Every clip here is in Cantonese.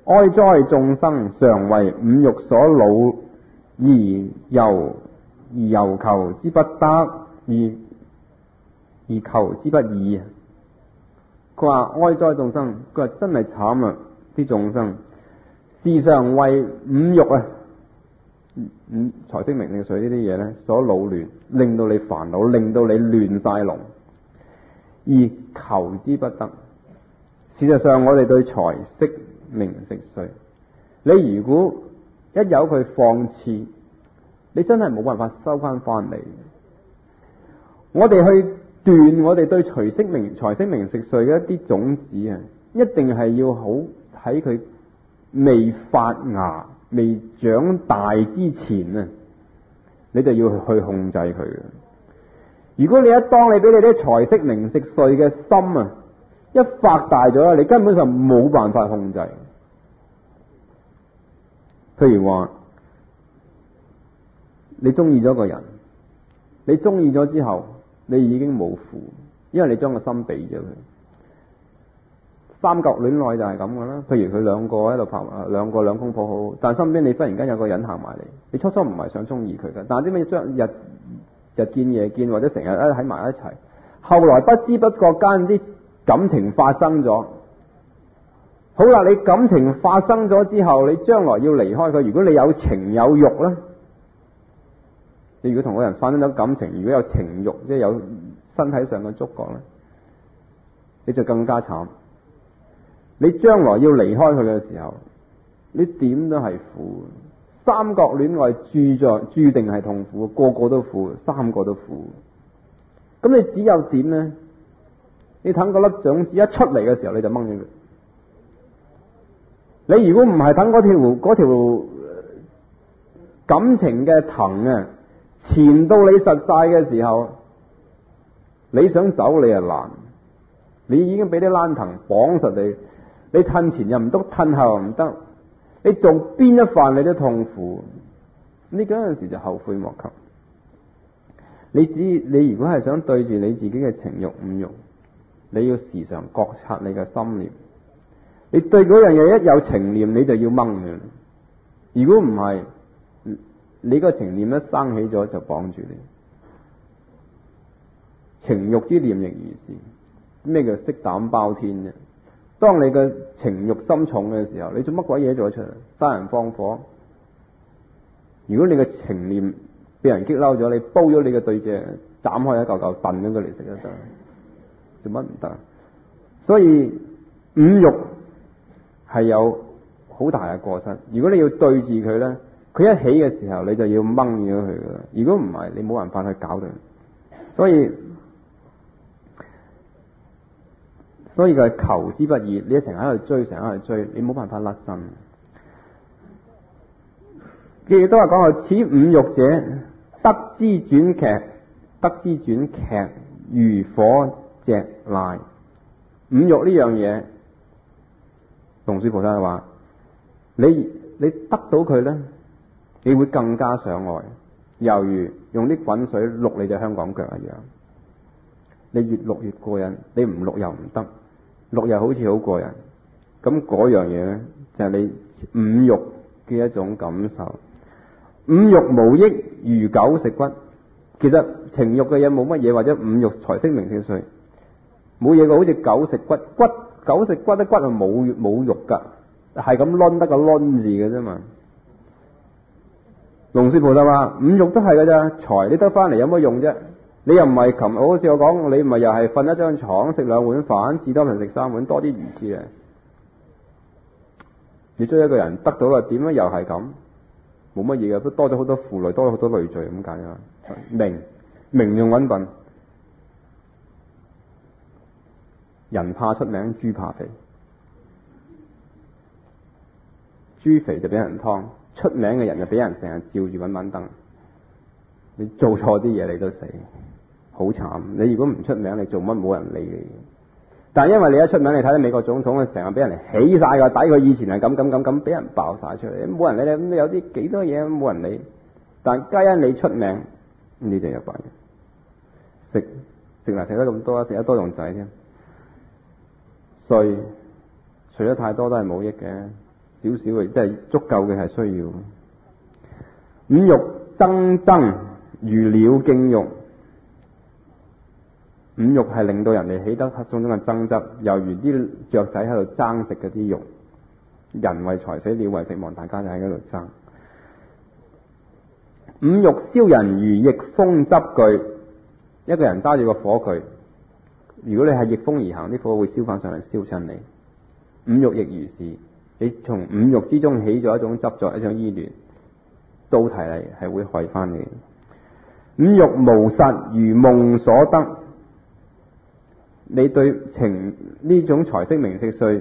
哀哉眾生，常為五欲所惱，而猶求之不得，而求之不已。佢話哀哉眾生，佢話真係慘啊！啲眾生時常為五欲啊，財色名食睡呢啲嘢咧所惱亂，令到你煩惱，令到你亂晒龍，而求之不得。事實上，我哋對財色名食睡，你如果一由佢放肆，你真係冇辦法收翻嚟。我哋去斷我哋對財色名食睡嘅一啲種子啊，一定係要好喺佢未發芽、未長大之前啊，你就要去控制佢嘅。如果當你俾你啲財色名食睡嘅心啊一發大咗，你根本上冇辦法控制。譬如話你中意咗個人，你中意咗之後，你已經冇負，因為你將個心俾咗佢。三角戀愛就係咁噶啦。譬如佢兩個喺度拍，兩公婆好，但身邊你忽然間有個人行埋嚟，你初初唔係想中意佢嘅，但係點解將日見夜見，或者成日喺埋一齊，後來不知不覺間啲感情發生咗。好啦，你感情發生咗之後，你將來要離開佢，如果你有情有欲咧，你如果同個人發生咗感情，如果有情欲，即係有身體上嘅觸覺咧，你就更加慘。你將來要離開佢嘅時候，你點都係苦。三角戀愛注定係痛苦，個個都苦，三個都苦。咁你只有點呢？你等嗰粒種子一出嚟嘅時候，你就掹咗佢。你如果唔係等嗰條感情嘅藤啊纏到你實晒嘅時候，你想走你又難。你已經俾啲爛藤綁實你，你褪前又唔得，褪後又唔得，你做邊一範你都痛苦。你嗰陣時就後悔莫及。你如果係想對住你自己嘅情欲五欲，你要時常覺察你嘅心念。你對嗰樣嘢一有情念，你就要掹佢。如果唔係，你個情念一生起咗就綁住你。情欲之念亦如是。咩叫色膽包天啫？當你嘅情欲心重嘅時候，你做乜鬼嘢做得出嚟？殺人放火。如果你嘅情念俾人激嬲咗，你煲咗你嘅對象，斬開一嚿嚿燉咗佢嚟食就得。做乜唔得？所以五欲係有好大嘅過失。如果你要對治佢咧，佢一起嘅時候，你就要掹咗佢噶啦。如果唔係，你冇辦法去搞佢。所以佢係求之不已，你成日喺度追，你冇辦法甩身。亦都係講話，此五欲者，得之轉劇，如火炙賴。五欲呢樣嘢，龍樹菩薩話：你得到佢咧，你會更加想愛，猶如用啲滾水淥你隻香港腳一樣。你越淥越過癮，你唔淥又唔得。六又好似好過癮，咁嗰樣嘢呢，就係你五欲嘅一種感受。五欲無益如狗食骨，其實情欲嘅嘢冇乜嘢，或者五欲財色名食睡冇嘢嘅，好似狗食骨，狗食骨啲骨係冇肉噶，係咁掄得個掄字嘅啫嘛。龍樹菩薩話：五欲都係噶咋，財你得翻嚟有乜用啫？你又唔係好似我講，你唔係又係瞓一張床食兩碗飯，至多人食三碗，多啲魚翅嘅。你追一個人得到啦，點樣又係咁？冇乜嘢嘅，都多咗好多負累，多咗好多累贅咁解啊！名用揾笨，人怕出名，豬怕肥。豬肥就俾人劏，出名嘅人就俾人成日照住揾揾燈。你做錯啲嘢你都死。好慘！你如果唔出名，你做乜冇人理你？但係因為你一出名，你睇到美國總統成日俾人起晒個底，佢以前係咁，俾人爆晒出嚟，冇人理你。咁有啲幾多嘢冇人理，但係皆因你出名，你就有辦法。食嚟食得咁多，食得多仲滯添。睡除咗太多都係冇益嘅， 少少嘅，即係足夠嘅係需要。五欲爭爭，如鳥競肉。五欲係令到人哋起得種種嘅爭執，猶如啲雀仔喺度爭食嗰啲肉。人為財死，鳥為食亡，大家就喺嗰度爭。五欲燒人如逆風執炬。一個人揸住個火炬，如果你係逆風而行，啲火會燒翻上嚟燒親你。五欲亦如是，你從五欲之中起咗一種執着，一種依戀，倒提嚟係會害翻你。五欲無實如夢所得。你對情呢種財色名食睡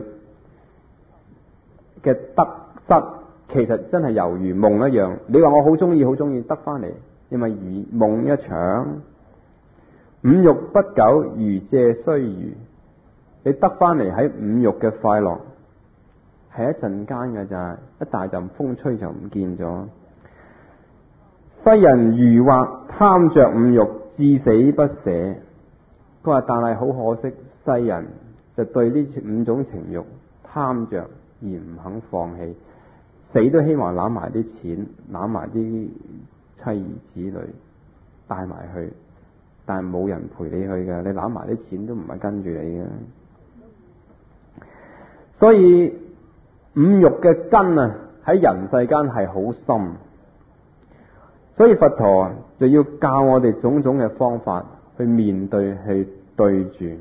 嘅得失，其實真係猶如夢一樣。你話我好中意得翻嚟，因為如夢一場。五欲不久如借須臾。你得翻嚟喺五欲嘅快樂係一陣間嘅咋，一大陣風吹就唔見咗。世人愚惑貪着五欲，至死不捨。佢話但係好可惜，世人就對呢五種情欲貪着而唔肯放棄，死都希望攬埋啲錢，攬埋啲妻兒子女帶埋去，但係冇人陪你去嘅，你攬埋啲錢都唔係跟住你嘅。所以五欲嘅根啊喺人世間係好深，所以佛陀就要教我哋種種嘅方法去面對，去對治。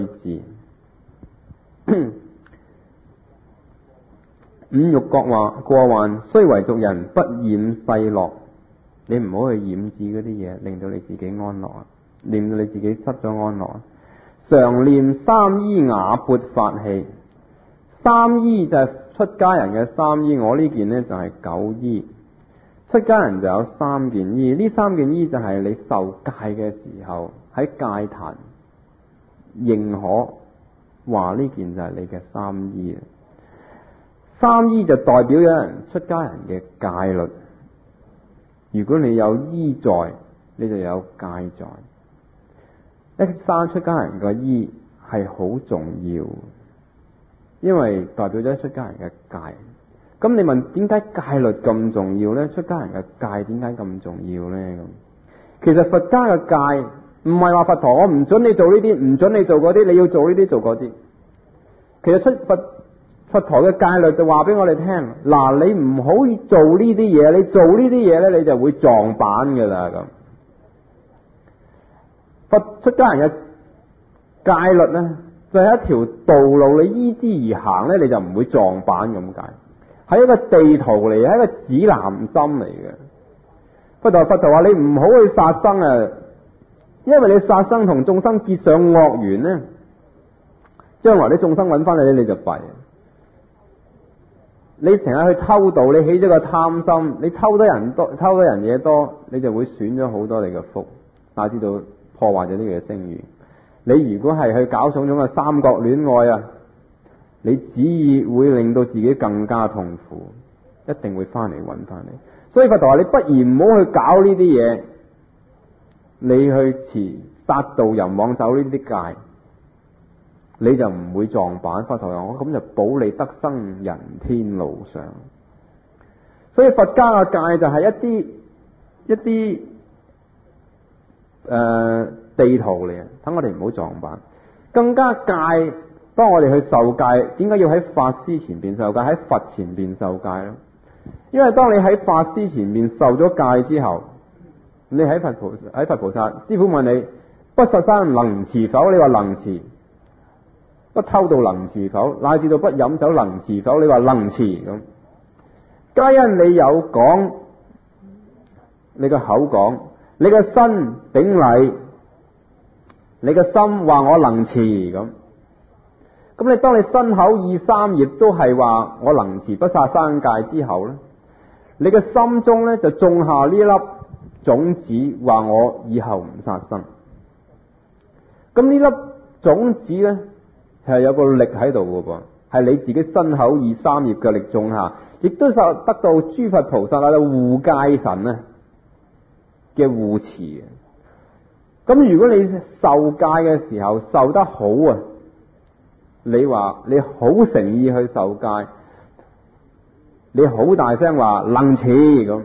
五欲過患，雖為俗人，不染世樂。你唔好去染指嗰啲嘢，令到你自己安樂，令到你自己失咗安樂。常念三衣瓦鉢法器。三衣就係出家人嘅三衣，我呢件呢就係九衣。出家人就有三件衣，呢三件衣就係你受戒嘅時候喺戒壇認可話呢件就係你嘅三衣。三衣就代表有人出家人嘅戒律。如果你有衣在，你就有戒在。一生出家人嘅衣係好重要，因為代表咗出家人嘅戒。咁你問點解戒律咁重要呢？出家人嘅戒點解咁重要呢？咁其實佛家嘅戒唔係話佛陀我唔准你做呢啲，唔准你做嗰啲，你要做呢啲做嗰啲。其實佛陀嘅戒律就話俾我哋聽，嗱，你唔好做呢啲嘢，你做呢啲嘢呢，你就會撞板噶啦咁。佛出家人嘅戒律呢，就係一條道路，你依之而行呢，你就唔會撞板咁解。係一個地圖嚟，係一個指南針嚟嘅。佛陀話你唔好去殺生啊，因為你殺生同眾生結上惡緣呢，將來啲眾生揾翻你，你就弊。你成日去偷盜，你起咗個貪心，你偷得人嘢多，你就會損咗好多你嘅福，乃至到破壞咗呢個聲譽。你如果係去搞種種嘅三角戀愛啊，你只會令到自己更加痛苦，一定會翻嚟揾翻你。所以佛陀話你不如唔好去搞呢啲嘢，你去持殺盜淫妄酒呢啲戒，你就唔會撞板。佛陀話我咁就保你得生人天路上。所以佛家嘅戒就係一啲地圖嚟嘅，等我哋唔好撞板。更加戒，當我哋去受戒，點解要喺法師前邊受戒，喺佛前邊受戒咧？因為當你喺法師前面受咗戒之後，你喺佛菩薩，師父問你不殺生能持否？你話能持。不偷盜能持否？乃至到不飲酒能持否？你話能持咁。皆因你有講，你個口講，你個身頂禮，你個心話我能持咁。咁你當你身口意三業都係話我能持不殺生戒之後呢，你嘅心中呢就種下呢粒種子，話我以後唔殺生。咁呢粒種子呢，係有個力喺度嘅噃，係你自己身口意三業嘅力種下，亦都受得到諸佛菩薩啊護戒神啊嘅護持。咁如果你受戒嘅時候受得好啊，你話你好誠意去受戒， 你好大聲話能似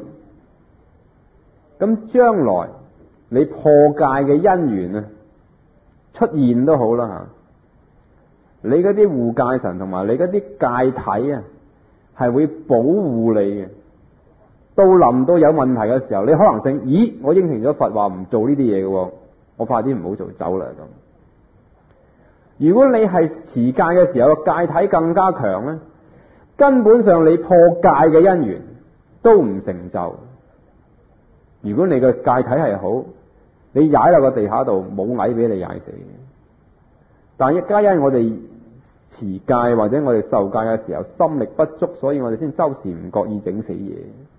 咁將來你破戒嘅姻緣啊出現都好啦吓，你嗰啲護戒神同埋你嗰啲戒體啊係會保護你嘅。到臨到有問題嘅時候，你可能性，咦，我應承咗佛話唔做呢啲嘢嘅，我快啲唔好做走啦咁。如果你係持戒嘅時候，戒體更加強咧，根本上你破戒嘅姻緣都唔成就。如果你嘅戒體係好，你踩落個地下度冇蟻俾你踩死。但係皆因我哋持戒或者我哋受戒嘅時候心力不足，所以我哋先周時唔覺意整死嘢。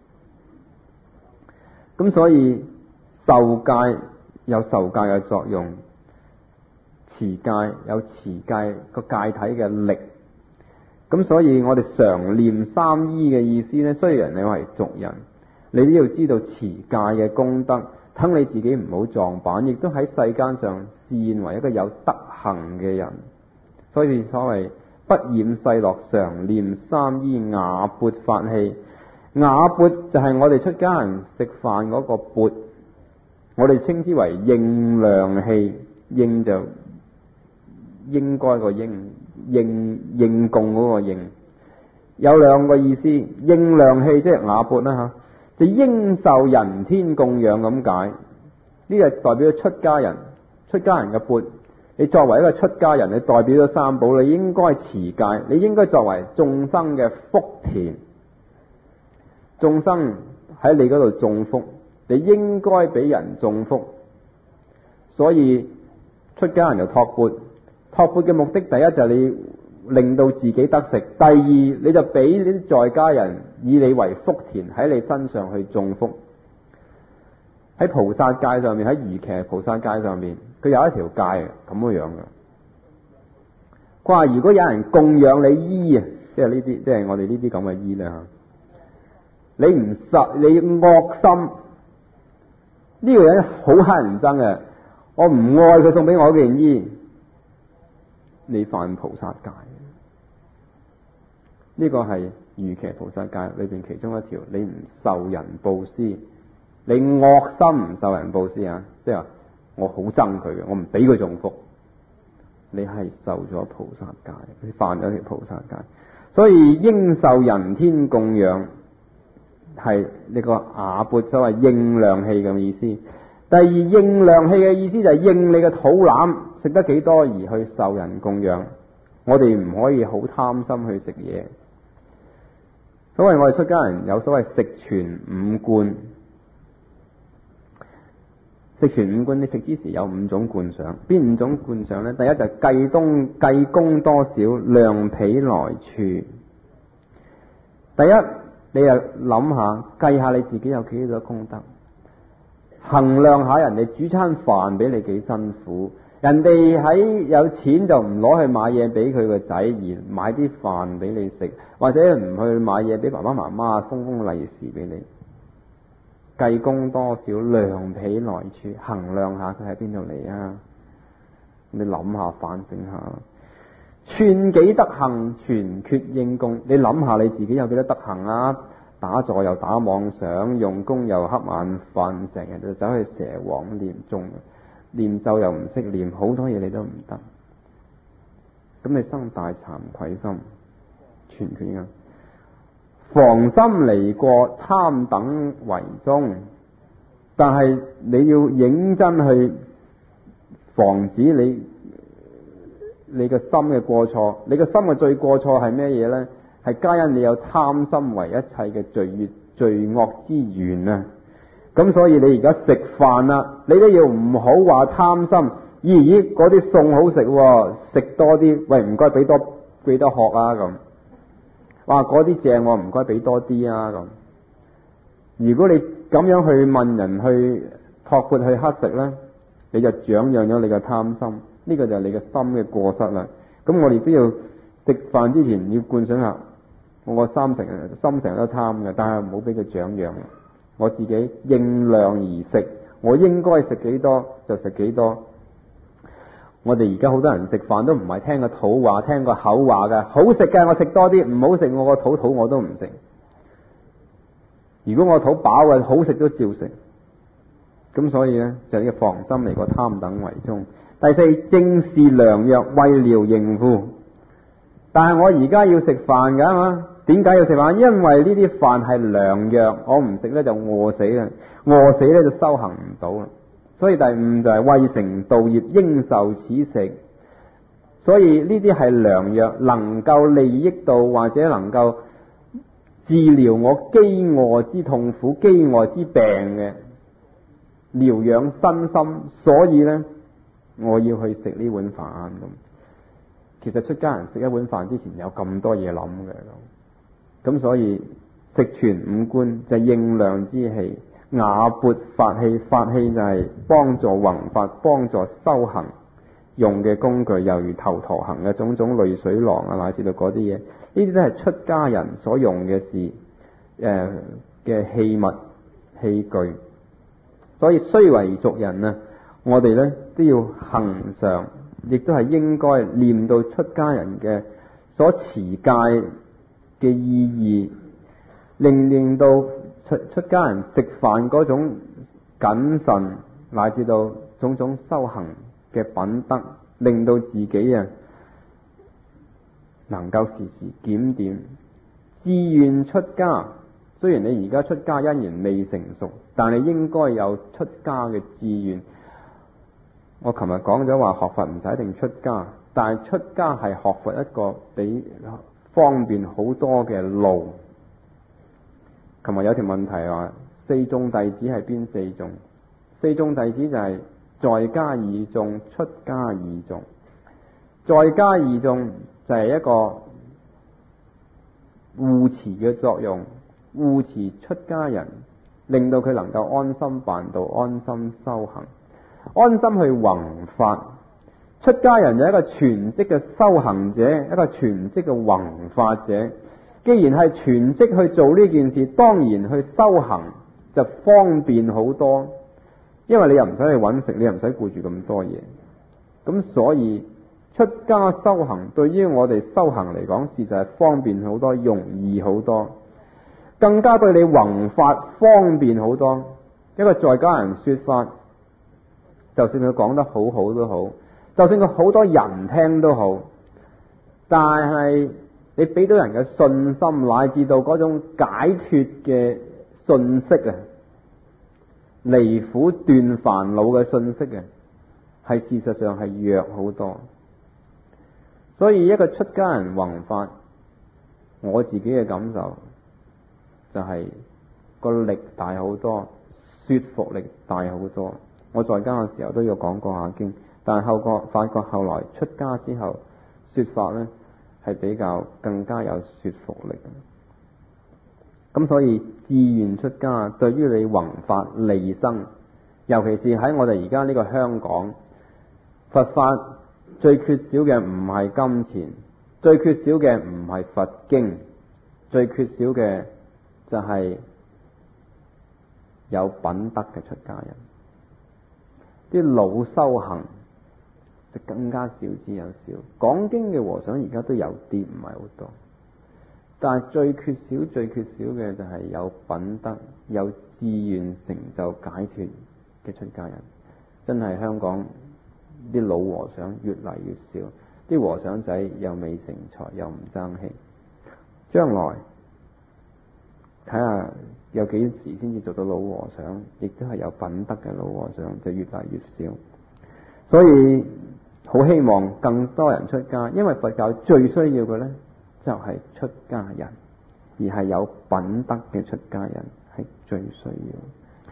咁所以受戒有受戒嘅作用，持戒有持戒個戒體嘅力。咁所以我哋常念三依嘅意思呢，雖然你係俗人，你都要知道持戒嘅功德，等你自己唔好撞板，亦都喺世間上示現為一個有德行嘅人。所以所謂不染世樂，常念三依，瓦缽法器。瓦缽就係我哋出家人食飯嗰個缽，我哋稱之為應量器。應就應該個應供嗰個應，有兩個意思。應量器即係瓦缽啦吓，就應受人天供養咁解。呢個代表出家人嘅缽。你作為一個出家人，你代表咗三寶，你應該持戒，你應該作為眾生嘅福田。眾生喺你嗰度種福，你應該俾人種福。所以出家人就托缽，托缽嘅目的，第一就係你令到自己得食，第二你就俾呢啲在家人以你為福田，喺你身上去種福。喺菩薩戒上面，喺瑜伽菩薩戒上面，佢有一條戒咁樣嘅。佢話如果有人供養你衣啊，即係呢啲，即係我哋呢啲咁嘅衣啦。你唔實，你惡心，呢個人好乞人憎嘅。我唔愛佢送俾我件衣，你犯菩薩戒。呢個係瑜伽菩薩戒裏邊其中一條。你唔受人布施，你惡心唔受人布施啊！即係話我好憎佢嘅，我唔俾佢種福。你係受咗菩薩戒，你犯咗條菩薩戒。所以應受人天供養。係呢個瓦缽，所謂應量器咁意思。第二，應量器嘅意思就係應你嘅肚腩食得幾多而去受人供養。我哋唔可以好貪心去食嘢。所謂我哋出家人有所謂食全五觀。食全五觀，你食之時有五種觀想。邊五種觀想呢？第一就係計功多少，量彼來處。第一，你又諗下，計下你自己有幾多功德，衡量下人哋煮餐飯俾你幾辛苦，人哋喺有錢就唔攞去買嘢俾佢個仔，而買啲飯俾你食，或者唔去買嘢俾爸爸媽媽封利是俾你。計功多少，量彼來處，衡量下佢喺邊度嚟啊！你諗下，反省下。寸己德行，全缺應供。你諗下你自己有幾多德行啊？打坐又打妄想，用功又瞌眼瞓，成日就走去蛇王念誦，念咒又唔識念，好多嘢你都唔得。咁你生大慚愧心，全缺啊！防心離過，貪等為宗。但係你要認真去防止你個心嘅過錯。你個心嘅最過錯係咩嘢呢？係皆因你有貪心為一切嘅罪惡之源啊！咁所以你而家食飯啦，你都要唔好話貪心。咦，嗰啲餸好食，食多啲。喂，唔該俾多殼啊咁。哇，嗰啲正，我唔該俾多啲啊咁。如果你咁樣去問人去托缽去乞食呢，你就長養咗你嘅貪心。呢個就係你嘅心嘅過失啦。咁我哋都要食飯之前要觀想下，我個心成日都貪嘅，但係唔好俾佢長養。我自己應量而食，我應該食幾多就食幾多。我哋而家好多人食飯都唔係聽個肚話，聽個口話嘅，好食嘅我食多啲，唔好食我個肚我都唔食。 如果我肚飽嘅，好食都照食。咁所以呢，就呢個防心嚟個貪等為宗。第四，正是良藥，為療形枯。但係我而家要食飯㗎嘛？點解要食飯？因為呢啲飯係良藥，我唔食呢就餓死啦，餓死呢就修行唔到啦。所以第五就係為成道業，應受此食。所以呢啲係良藥，能夠利益到或者能夠治療我飢餓之痛苦、飢餓之病嘅，療養身心。所以呢，我要去食呢碗飯咁。其實出家人食一碗飯之前有咁多嘢諗嘅，咁所以食全五觀就係應量之器，瓦缽法器，法器就係幫助弘法、幫助修行用嘅工具，猶如頭陀行嘅種種濾水囊啊，乃至到嗰啲嘢，呢啲都係出家人所用嘅事嘅器物器具。所以雖為俗人啊，我哋呢都要恆常，亦都係應該念到出家人嘅所持戒嘅意義，令到出家人食飯嗰種謹慎，乃至到種種修行嘅品德，令到自己能夠時時檢點。自願出家，雖然你而家出家因緣未成熟，但你應該有出家嘅志願。我琴日講咗話，學佛唔使一定出家，但係出家係學佛一個比方便好多嘅路。琴日有條問題話，四眾弟子係邊四眾？四眾弟子就係在家二眾、出家二眾。在家二眾就係一個護持嘅作用，護持出家人，令到佢能夠安心辦道、安心修行、安心去弘法。出家人有一個全職嘅修行者，一個全職嘅弘法者。既然係全職去做呢件事，當然去修行就方便好多，因為你又唔使去揾食，你又唔使顧住咁多嘢。咁所以出家修行對於我哋修行嚟講，事實係方便好多，容易好多，更加對你弘法方便好多。一個在家人說法，就算佢講得好好都好，就算佢好多人聽都好，但係你俾到人嘅信心，乃至到嗰種解脫嘅信息啊，離苦斷煩惱嘅信息啊，係事實上係弱好多。所以一個出家人弘法，我自己嘅感受就係個力大好多，說服力大好多。我在家嘅時候都有講過下經，但係發覺後來出家之後說法呢係比較更加有說服力。咁所以自願出家對於你弘法利生，尤其是喺我哋而家呢個香港，佛法最缺少嘅唔係金錢，最缺少嘅唔係佛經，最缺少嘅就係有品德嘅出家人。啲老修行就更加少之又少，講經嘅和尚而家都有啲，唔係好多，但係最缺少嘅就係有品德、有志願成就解脫嘅出家人。真係香港啲老和尚越嚟越少，啲和尚仔又未成才，又唔爭氣。將來睇下有幾時先至做到老和尚，亦都係有品德嘅老和尚，就越嚟越少。所以好希望更多人出家，因為佛教最需要嘅呢，就係出家人，而係有品德嘅出家人係最需要。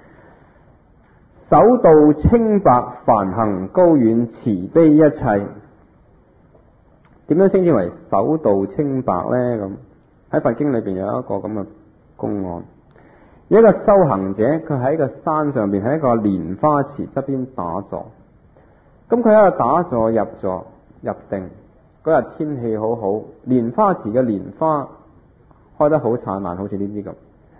手道清白，梵行高遠，慈悲一切。點樣稱之為手道清白呢？咁喺佛經裏邊有一個咁嘅公案，有一個修行者，佢喺個山上邊，喺一個蓮花池側邊打坐。咁佢喺度打坐入座入定，嗰日天氣好好，蓮花池嘅蓮花開得好燦爛，好似呢啲咁。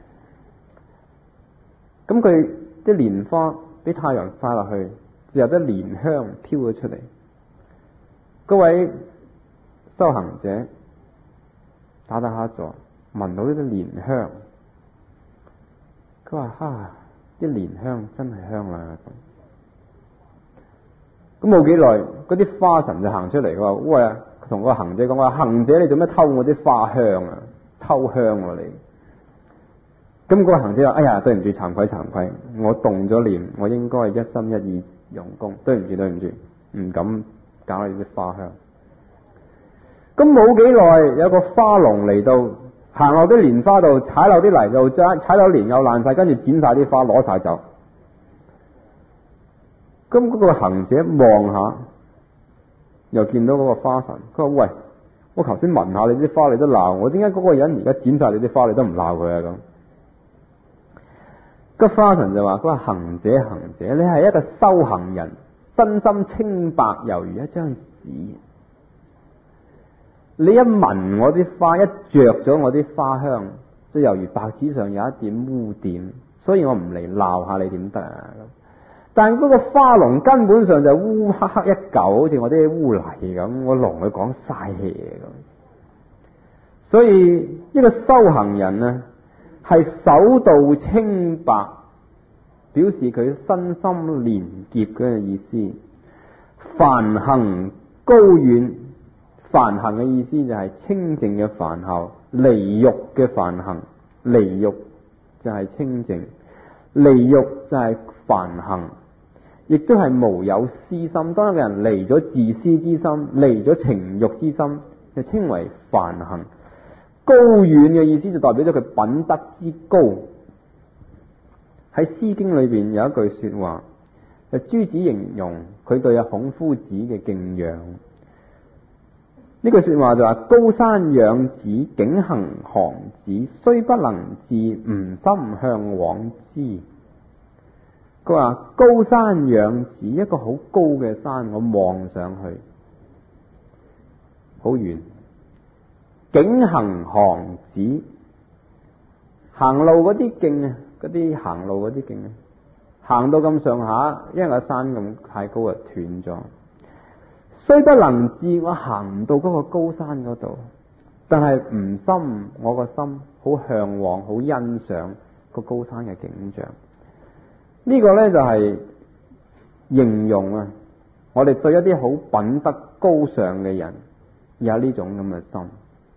咁佢啲蓮花俾太陽曬落去，就有啲蓮香飄咗出嚟。嗰位修行者打下坐，聞到呢啲蓮香， 佢話啲蓮香真係香啦。咁冇幾耐，嗰啲花神就行出嚟，佢話喂，同個行者講話，行者你做咩偷我啲花香啊？偷香喎你。咁嗰個行者話：哎呀，對唔住，慚愧慚愧，我動咗念，我應該一心一意用功，對唔住，唔敢搞你啲花香。咁冇幾耐，有個花農嚟到，行落啲蓮花度，踩落啲泥度，踩落蓮又爛晒，跟住剪晒啲花，攞晒走。咁嗰個行者望下，又見到嗰個花神，佢話：喂，我頭先聞下你啲花，你都鬧我，點解嗰個人而家剪晒你啲花，你都唔鬧佢啊？咁，個花神就話：佢話行者，你係一個修行人，身心清白，猶如一張紙。你一聞我啲花，一着咗我啲花香，就猶如白紙上有一點污點，所以我唔嚟鬧下你點得啊？但係嗰個花農根本上就烏黑黑一嚿，好似我啲污泥咁，我同佢講嘥氣咁。所以一個修行人呢，係守道清白，表示佢身心連結嗰個意思。梵行高遠，梵行嘅意思就係清淨嘅梵行，離欲嘅梵行，離欲就係清淨，離欲就係梵行。亦都係無有私心，當一個人離咗自私之心，離咗情欲之心，就稱為梵行。高遠嘅意思就代表咗佢品德之高。喺《詩經》裏邊有一句說話，就朱子形容佢對阿孔夫子嘅敬仰。呢句說話就話：高山仰止，景行航止，雖不能至，吾心向往之。佢話高山仰止，一個好高嘅山，我望上去好遠。景行航止，行路嗰啲徑啊，嗰啲行路嗰啲徑啊，行到咁上下，因為個山咁太高啊，斷咗。雖不能至，我行唔到嗰個高山嗰度，但係吾心，我個心好向往，好欣賞個高山嘅景象。呢個呢，就係形容啊，我哋對一啲好品德高尚嘅人有呢種咁嘅心。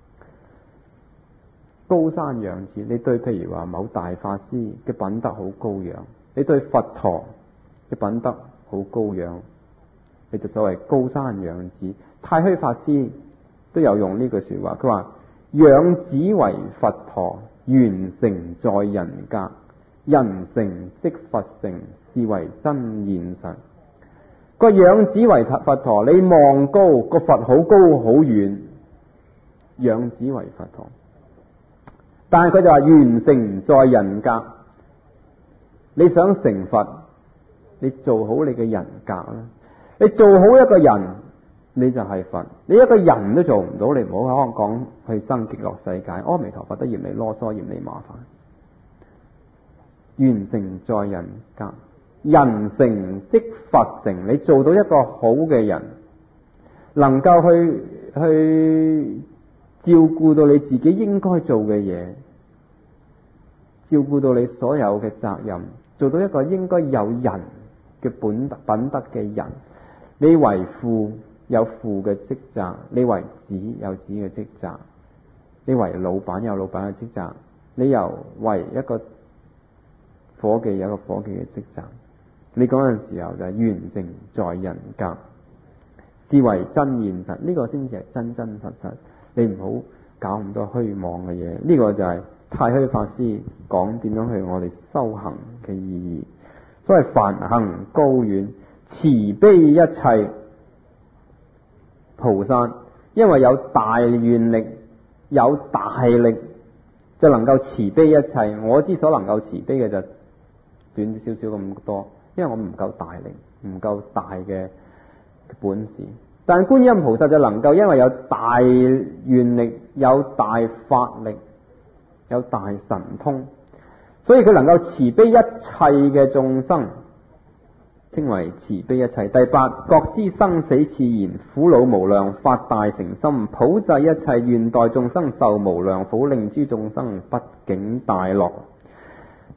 高山仰止，你對譬如話某大法師嘅品德好高仰，你對佛陀嘅品德好高仰，你就所謂高山仰止。太虛法師都有用呢句說話，佢話仰止為佛陀，圓成在人格。人成即佛成，是為真現實。個仰止為佛陀，你望高個佛好高好遠，仰止為佛陀。但係佢就話圓成在人格，你想成佛，你做好你嘅人格啦。你做好一個人，你就係佛。你一個人都做唔到，你唔好講去生極樂世界。阿彌陀佛都嫌你囉嗦，嫌你麻煩。圓成在人格，人成即佛成。你做到一個好嘅人，能夠去照顧到你自己應該做嘅嘢，照顧到你所有嘅責任，做到一個應該有人嘅品德嘅人。你為父有父嘅職責，你為子有子嘅職責，你為老闆有老闆嘅職責，你又為一個伙計有一個伙計嘅職責。你嗰陣時候就係圓成在人格，是為真現實。呢個先至係真真實實。你唔好搞咁多虛妄嘅嘢。呢個就係太虛法師講點樣去我哋修行嘅意義。所謂梵行高遠，慈悲一切菩薩，因為有大願力，有大力，就能夠慈悲一切。我之所能夠慈悲嘅就短少少咁多，因為我唔夠大力，唔夠大嘅本事。但觀音菩薩就能夠，因為有大願力，有大法力，有大神通，所以佢能夠慈悲一切嘅眾生，稱為慈悲一切。第八，覺知生死熾然，苦惱無量，發大乘心，普濟一切，願代眾生受無量苦，令諸眾生畢竟大樂。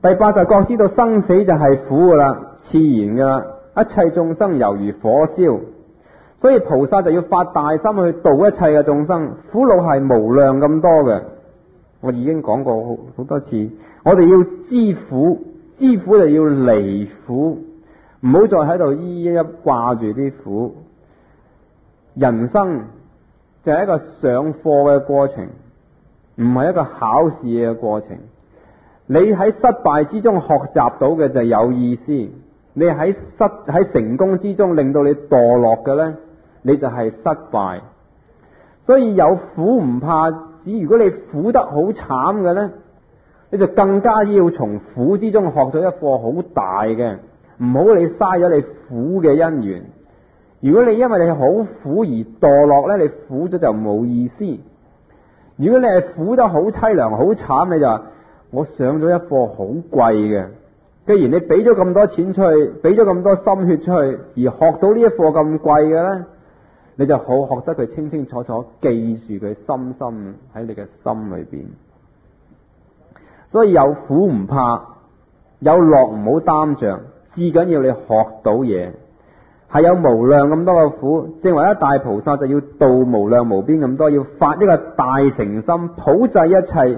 第八就覺知道生死就係苦噶啦，自然噶啦，一切眾生猶如火燒，所以菩薩就要發大心去度一切嘅眾生，苦惱係無量咁多嘅。我已經講過好多次，我哋要知苦，知苦就要離苦，唔好再喺度依一掛住啲苦。人生就係一個上課嘅過程，唔係一個考試嘅過程。你喺失敗之中學習到嘅就有意思，你喺成功之中令到你墮落嘅呢，你就係失敗。所以有苦唔怕，只如果你苦得好慘嘅呢，你就更加要從苦之中學到一課好大嘅，唔好你嘥咗你苦嘅因緣。如果你因為你好苦而墮落呢，你苦咗就冇意思。如果你係苦得好淒涼好慘，你就話我上咗一課好貴嘅，既然你俾咗咁多錢出去，俾咗咁多心血出去，而學到呢一課咁貴嘅呢，你就好學得佢清清楚楚，記住佢深深喺你嘅心裏邊。所以有苦唔怕，有樂唔好擔着，至緊要你學到嘢。係有無量咁多嘅苦，正為一大菩薩就要度無量無邊咁多，要發一個大誠心，普濟一切。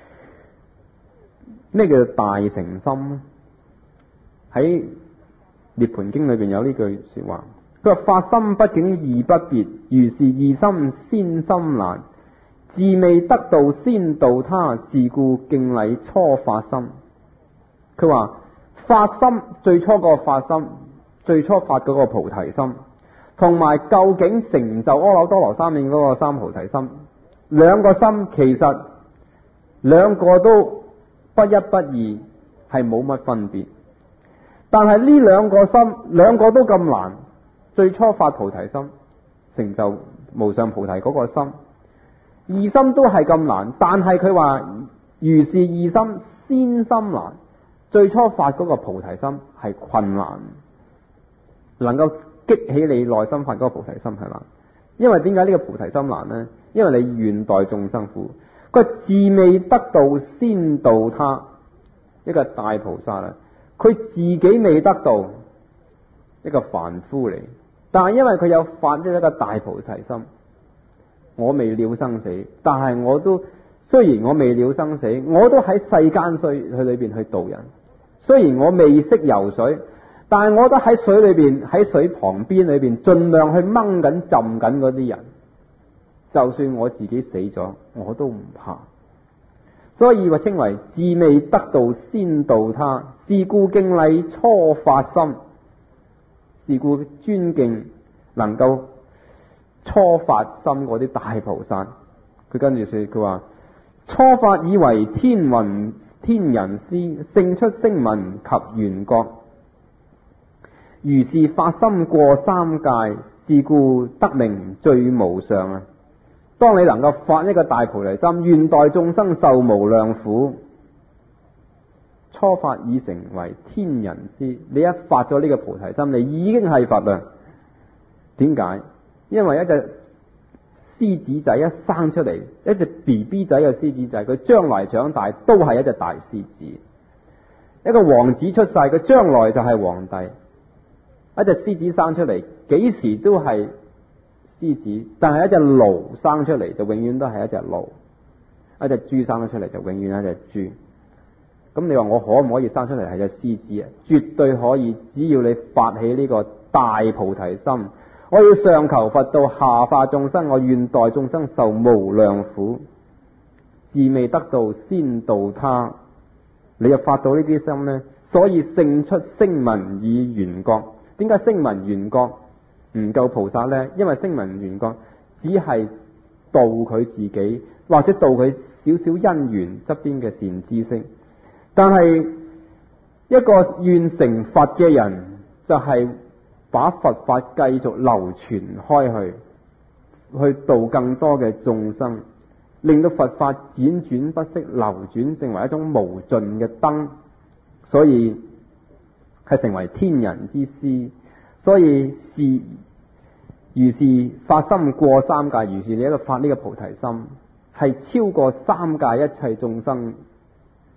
咩叫做大誠心呢？喺涅槃經裏邊有呢句說話，佢話發心畢竟易不別，如是易心先心難，自未得道先度他，是故敬禮初發心。佢話發心最初個發心，最初發嗰個菩提心，同埋究竟成就阿耨多羅三藐嗰個三菩提心，兩個心其實兩個都不一不二，係冇乜分別。但係呢兩個心，兩個都咁難。最初發菩提心，成就無上菩提嗰個心，二心都係咁難。但係佢話如是二心先心難，最初發嗰個菩提心係困難，能夠激起你內心發嗰個菩提心係難。因為點解呢個菩提心難呢？因為你願代眾生苦。佢自未得道先度他，一個大菩薩啦，佢自己未得道，一個凡夫嚟，但係因為佢有發一個大菩提心，我未了生死，但係我都雖然我未了生死，我都喺世間去裏邊去度人。雖然我未識游水，但係我都喺水裏邊，喺水旁邊裏邊盡量去掹緊浸緊嗰啲人。就算我自己死咗，我都唔怕。所以話稱為自未得道先度他，是故敬禮初發心。是故尊敬能夠初發心嗰啲大菩薩。佢跟住說，佢話初發以為天人師，勝出聲聞及緣覺。如是發心過三界，是故得名最無上啊！當你能夠發一個大菩提心，願代眾生受無量苦，初發已成為天人師。你一發咗呢個菩提心，你已經係佛啦。點解？因為一隻獅子仔一生出嚟，一隻 BB 仔嘅獅子仔，佢將來長大都係一隻大獅子。一個王子出世，佢將來就係皇帝。一隻獅子生出嚟，幾時都係獅子，但係一隻驢生出嚟就永遠都係一隻驢，一隻豬生咗出嚟就永遠係一隻豬。咁你話我可唔可以生出嚟係隻獅子啊？絕對可以，只要你發起呢個大菩提心，我要上求佛道，下化眾生，我願代眾生受無量苦，自未得道先度他。你又發到呢啲心呢？所以勝出聲聞以緣覺。點解聲聞緣覺唔夠菩薩呢？因為聲聞緣覺只係度佢自己，或者度佢少少因緣側邊嘅善知識。但係一個願成佛嘅人，就係把佛法繼續流傳開去度更多嘅眾生，令到佛法輾轉不息流轉，成為一種無盡嘅燈。所以係成為天人之師。所以如是發心過三界，如是你一個發呢個菩提心，係超過三界一切眾生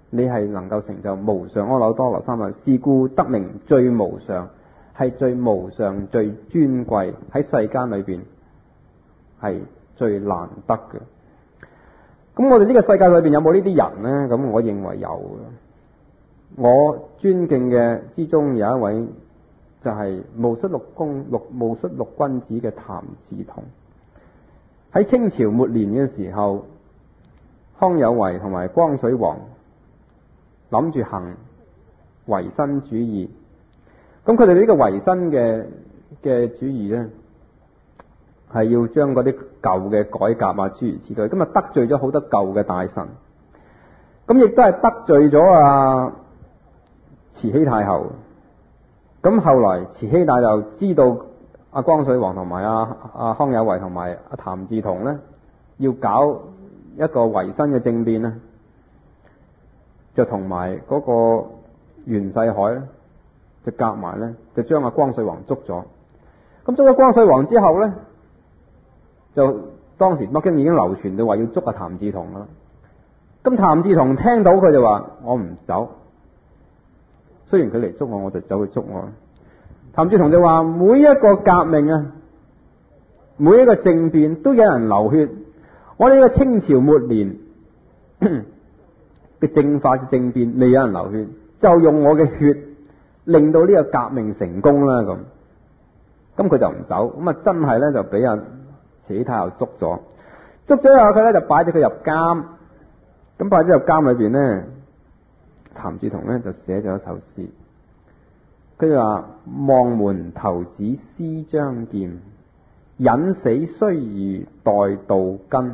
你係能夠成就無上阿耨多羅三藐，是故得名最無上，係最無上最尊貴，喺世間裏邊係最難得嘅。咁我哋呢個世界裏邊有冇呢啲人呢？咁我認為有。我尊敬嘅之中有一位就係戊戌六君子嘅譚嗣同。喺清朝末年嘅時候，康有為同埋光緒王諗住行維新主義。咁佢哋呢個維新嘅主義呢，係要將嗰啲舊嘅改革啊諸如此類，咁啊得罪咗好多舊嘅大臣，咁亦都係得罪咗慈禧太后。咁後來慈禧太后知道阿光緒王同埋阿康有為同埋阿譚嗣同呢，要搞一個維新嘅政變呢，就同埋嗰個袁世凱呢，就夾埋呢，就將阿光緒王捉咗。咁捉咗光緒王之後呢，就當時北京已經流傳到話要捉阿譚嗣同啦。咁譚嗣同聽到佢就話：我唔走，雖然佢嚟捉我，我就走去捉我。譚嗣同就話：每一個革命啊，每一個政變都有人流血。我哋呢個清朝末年嘅政法嘅政變未有人流血，就用我嘅血令到呢個革命成功啦。咁佢就唔走，咁啊真係咧就俾阿慈禧太后捉咗之後，佢咧就擺咗佢入監。咁擺咗入監裏邊呢，譚嗣同呢就寫咗一首詩，佢就話：望門頭子詩將劍，忍死須臾待杜根。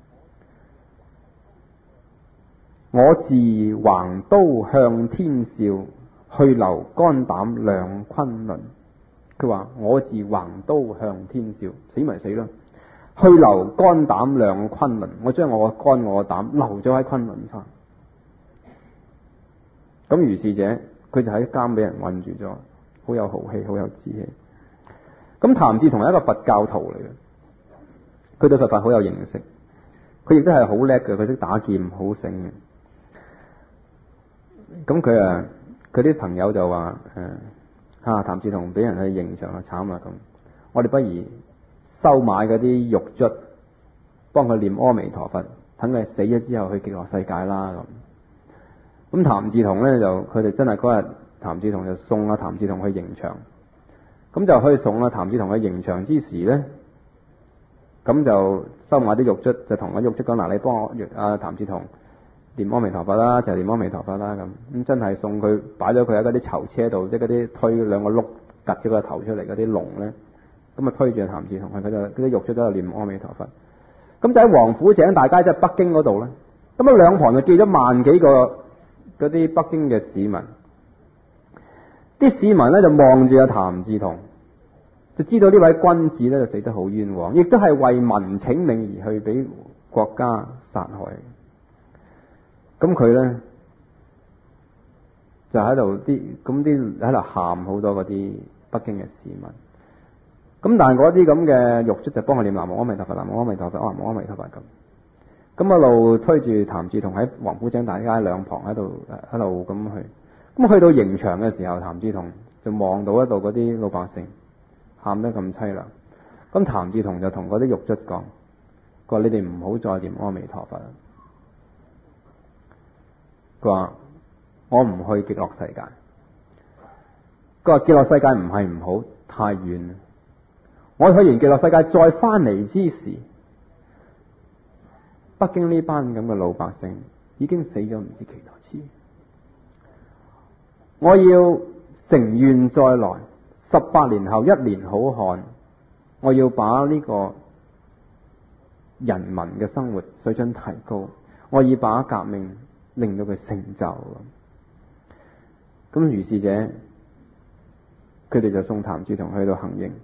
我自橫刀向天笑，去留肝膽兩昆崙。佢話：我自橫刀向天笑，死咪死咯。去留肝膽兩昆崙，我將我個肝我個膽留咗喺昆崙山。咁如是者，佢就喺監俾人困住咗，好有豪氣，好有志氣。咁譚嗣同係一個佛教徒嚟嘅，佢對佛法好有認識，佢亦都係好叻嘅，佢識打劍，好醒嘅。咁佢啲朋友就話：譚嗣同俾人去刑場啊，慘啊咁，我哋不如收買嗰啲獄卒，幫佢念阿彌陀佛，等佢死咗之後去極樂世界啦咁。咁譚嗣同呢，就佢哋真係嗰日，譚嗣同就送阿譚嗣同去刑場。咁就去送阿譚嗣同去刑場之時呢，咁就收買啲獄卒，就同阿獄卒講：嗱，你幫我阿譚嗣同念阿彌陀佛啦，就念阿彌陀佛啦咁。真係送佢，擺咗佢喺嗰啲囚車度，即係嗰啲推兩個轆夾咗個頭出嚟嗰啲籠呢。咁啊推住譚嗣同，佢就嗰啲獄卒都喺度念阿彌陀佛。咁就喺王府井大街，即係北京嗰度咧。咁啊兩旁就記咗萬幾個嗰啲北京嘅市民。啲市民咧就望住阿譚嗣同，就知道呢位君子咧就死得好冤枉，亦都係為民請命而去俾國家殺害。咁佢咧就喺度啲喺度喊好多嗰啲北京嘅市民。咁但係嗰啲咁嘅獄卒就幫佢念南無阿彌陀佛，南無阿彌陀佛，南無阿彌陀佛咁。咁一路推住譚嗣同喺王府井大街兩旁喺度咁去。咁去到刑場嘅時候，譚嗣同就望到一度嗰啲老百姓喊得咁淒涼。咁譚嗣同就同嗰啲獄卒講：佢話你哋唔好再念阿彌陀佛啦。佢話我唔去極樂世界。佢話極樂世界唔係唔好，太遠。我去完極樂世界再翻嚟之時，北京呢班咁嘅老百姓已經死咗唔知幾多次。我要乘願再來，18年後一年好漢，我要把呢個人民嘅生活水準提高，我要把革命令到佢成就。咁如是者，佢哋就送譚嗣同去到行刑。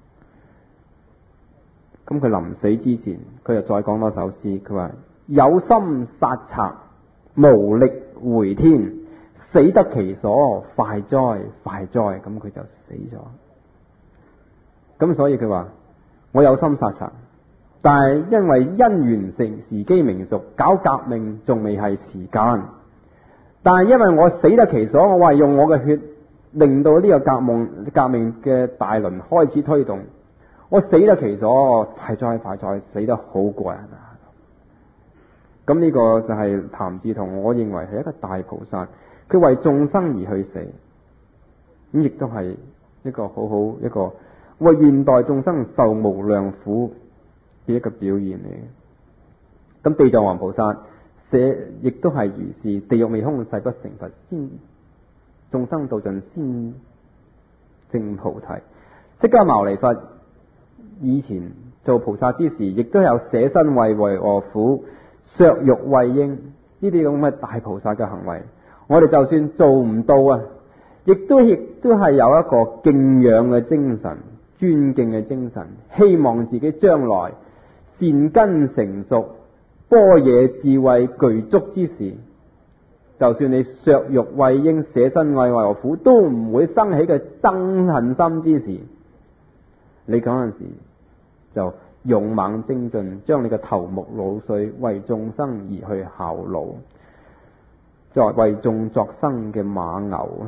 咁佢臨死之前，佢就再講多首詩，佢話：有心殺賊，無力回天，死得其所，快哉快哉。咁佢就死咗。咁所以佢話：我有心殺賊，但係因為因緣成時機成熟，搞革命仲未係時間。 但係因為我死得其所，我係用我嘅血令到呢個革命嘅大輪開始推動，我死得其所，快再死得好過人啊！咁呢個就係譚嗣同，我認為係一個大菩薩，佢為眾生而去死，咁亦都係一個好好一個為現代眾生受無量苦嘅一個表現嚟嘅。咁地藏王菩薩亦都係如是，地獄未空，誓不成佛，先眾生度盡先證菩提。釋迦牟尼佛以前做菩薩之時，亦都有捨身為餓苦、削肉餵鷹呢啲咁嘅大菩薩嘅行為。我哋就算做唔到啊，亦都係有一個敬仰嘅精神、尊敬嘅精神，希望自己將來善根成熟、般若智慧具足之時，就算你削肉餵鷹、捨身為餓苦，都唔會生起嘅憎恨心之時，你嗰陣時就勇猛精進，將你嘅頭目腦髓為眾生而去效勞，作為眾作生嘅馬牛啊！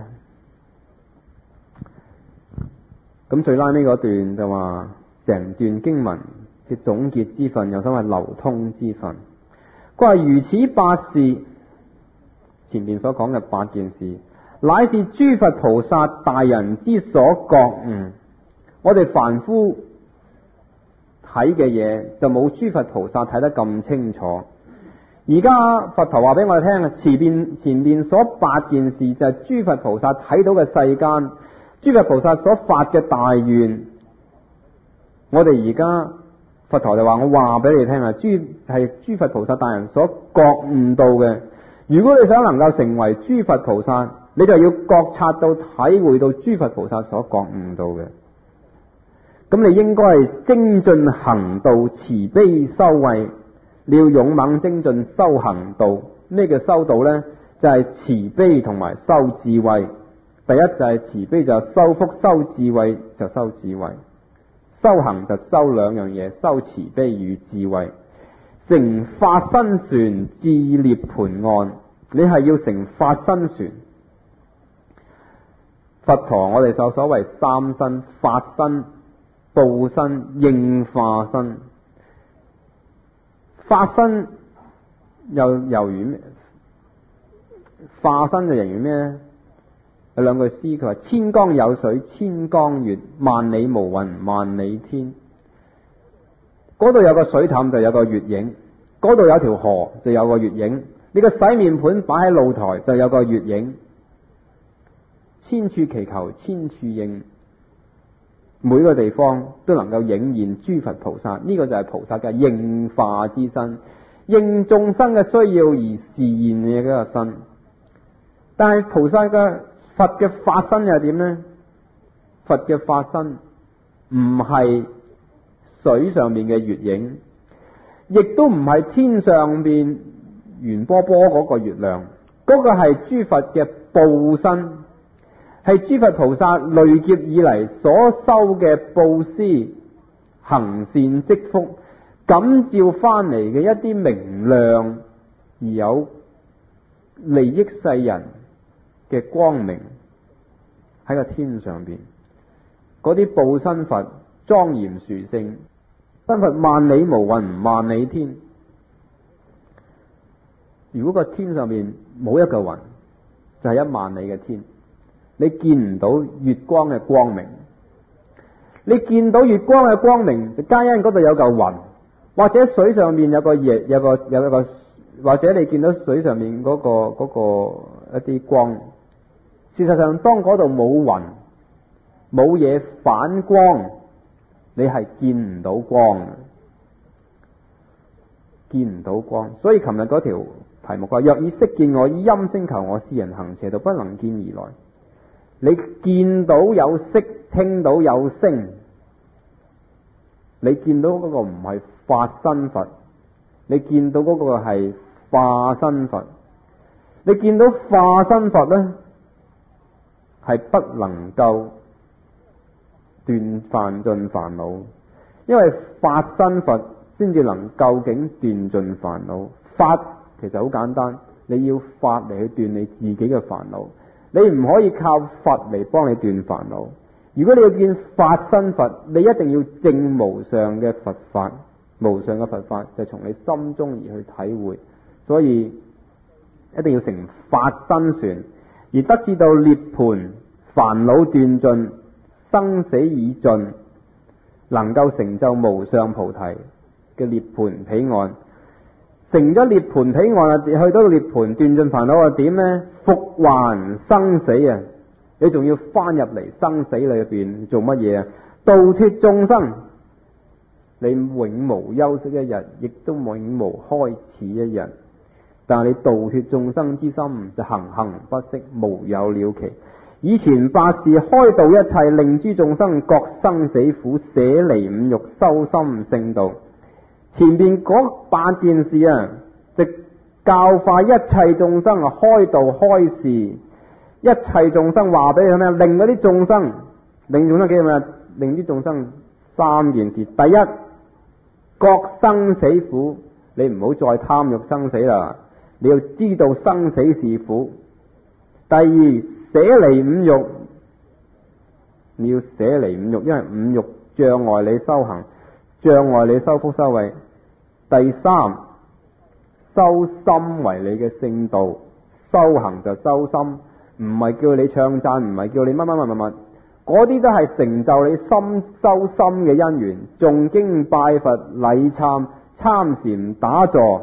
咁最拉尾嗰段就話，成段經文嘅總結之分，有所謂流通之分。佢話如此八事，前面所講嘅八件事，乃是諸佛菩薩大人之所覺悟。我哋凡夫睇嘅嘢就冇諸佛菩薩睇得咁清楚。而家佛陀話俾我哋聽啊，前面所八件事就係諸佛菩薩睇到嘅世間，諸佛菩薩所發嘅大願。我哋而家佛陀就話，我話俾你聽啊，係諸佛菩薩大人所覺悟到嘅。如果你想能夠成為諸佛菩薩，你就要覺察到、體會到諸佛菩薩所覺悟到嘅。咁你應該係精進行道、慈悲修慧。你要勇猛精進修行道。咩叫修道呢？就係慈悲同埋修智慧。第一就係慈悲，就修福；修智慧就修智慧。修行就修兩樣嘢，修慈悲與智慧。成法身船至涅盤岸，你係要成法身船。佛陀我哋所謂三身：法身、報身、應化身。法身又猶如咩？化身就猶如咩呢？有兩句詩，佢話：千江有水千江月，萬里無雲萬里天。嗰度有個水凼就有個月影，嗰度有條河就有個月影。你個洗面盤擺喺露台就有個月影。千處祈求千處應，每個地方都能夠影現諸佛菩薩。呢個就係菩薩嘅應化之身，應眾生嘅需要而示現嘅一個身。但係菩薩嘅佛嘅法身又點呢？佛嘅法身唔係水上面嘅月影，亦都唔係天上邊圓波波嗰個月亮，嗰個係諸佛嘅報身，係諸佛菩薩累劫以嚟所修嘅布施、行善積福、感召翻嚟嘅一啲明亮而有利益世人嘅光明。喺個天上邊，嗰啲報身佛莊嚴殊勝，身佛萬里無雲萬里天。如果個天上面冇一個雲，就係1萬里嘅天，你見唔到月光嘅光明。你見到月光嘅光明，就皆因嗰度有嚿雲，或者水上面有個夜，有個，或者你見到水上面嗰個一啲光。事實上，當嗰度冇雲、冇嘢反光，你係見唔到光，見唔到光。所以琴日嗰條題目話：若以色見我，以音聲求我，是人行邪道，不能見而來。你見到有色，聽到有聲，你見到嗰個唔係法身佛，你見到嗰個係化身佛。你見到化身佛呢，係不能夠斷犯盡煩惱，因為法身佛先至能究竟斷盡煩惱。法其實好簡單， 你要法嚟去斷你自己嘅煩惱，你唔可以靠佛嚟幫你斷煩惱。如果你要見法身佛，你一定要證無上嘅佛法，無上嘅佛法就從你心中而去體會，所以一定要成法身船，而得至到涅槃，煩惱斷盡，生死已盡，能夠成就無上菩提嘅涅槃彼岸。成咗涅槃彼岸啊，去到涅槃斷盡煩惱啊，點呢？復還生死啊！你仲要翻入嚟生死裏邊做乜嘢啊？度脫眾生，你永無休息一日，亦都永無開始一日。但係你度脫眾生之心就行行不息，無有了期。以前八事開導一切，令諸眾生覺生死苦，捨離五欲，修心聖道。前邊嗰8件事啊，就教化一切眾生啊，開導開示，一切眾生話俾佢咩？令嗰啲眾生，令眾生幾咩？令啲眾生3件事。第一，覺生死苦，你唔好再貪欲生死啦，你要知道生死是苦。第二，捨離五欲，你要捨離五欲，因為五欲障礙你修行，障礙你修福修慧。第三，修心為你嘅聖道，修行就修心，唔係叫你唱讚，唔係叫你乜，嗰啲都係成就你心修心嘅因緣。誦經拜佛禮懺參禪打坐，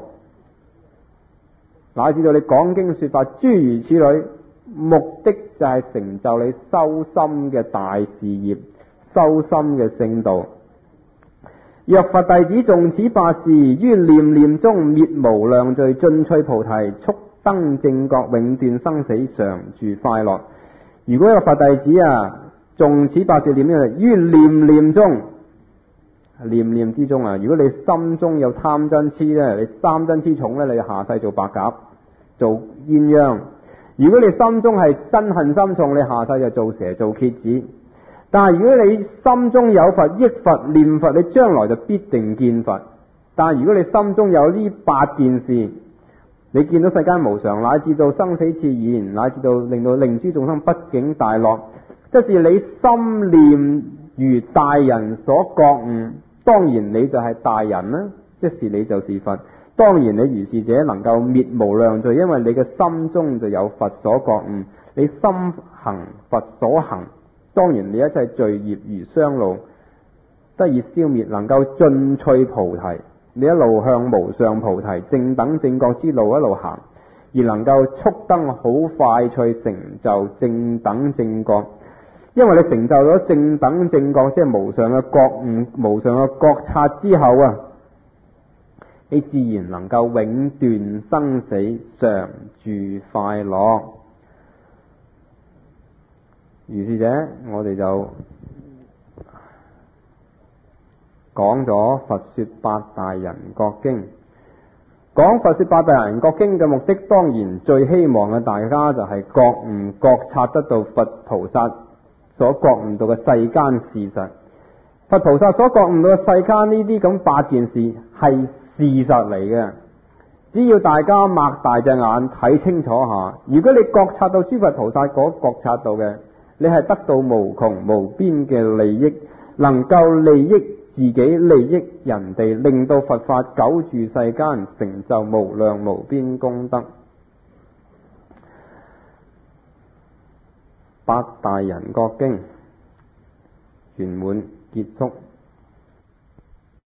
乃至到你講經說法諸如此類，目的就係成就你修心嘅大事業，修心嘅聖道。若佛弟子誦此8事，於念念中滅無量罪，盡趣菩提，速登正覺，永斷生死，常住快樂。如果一個佛弟子啊，誦此8事念咩？於念念中，念念之中啊，如果你心中有貪嗔癡咧，你三嗔癡重咧，你下世做白鴿，做鴛鴦；如果你心中係憎恨心重，你下世就做蛇，做蠍子。但係如果你心中有佛，憶佛念佛，你將來就必定見佛。但係如果你心中有呢8件事，你見到世間無常，乃至到生死熾然，乃至到令諸眾生不境大樂，即是你心念如大人所覺悟，當然你就係大人啦，即是你就是佛。當然你如是者能夠滅無量罪，因為你嘅心中就有佛所覺悟，你心行佛所行，當然你一切罪業如霜露得以消滅，能夠盡趣菩提，你一路向無上菩提正等正覺之路一路行，而能夠速登好快脆成就正等正覺。因為你成就咗正等正覺，即係無上嘅覺悟、無上嘅覺察之後啊，你自然能夠永斷生死，常住快樂。如是者，我哋就講咗佛說8大人覺經。講佛說8大人覺經嘅目的，當然最希望嘅大家就係覺悟覺察得到佛菩薩所覺悟到嘅世間事實。佛菩薩所覺悟到嘅世間呢啲咁8件事係事實嚟嘅，只要大家擘大隻眼睇清楚下，如果你覺察到諸佛菩薩所覺察到嘅，你係得到無窮無邊嘅利益，能夠利益自己，利益人哋，令到佛法久住世間，成就無量無邊功德。8大人覺經圓滿結束。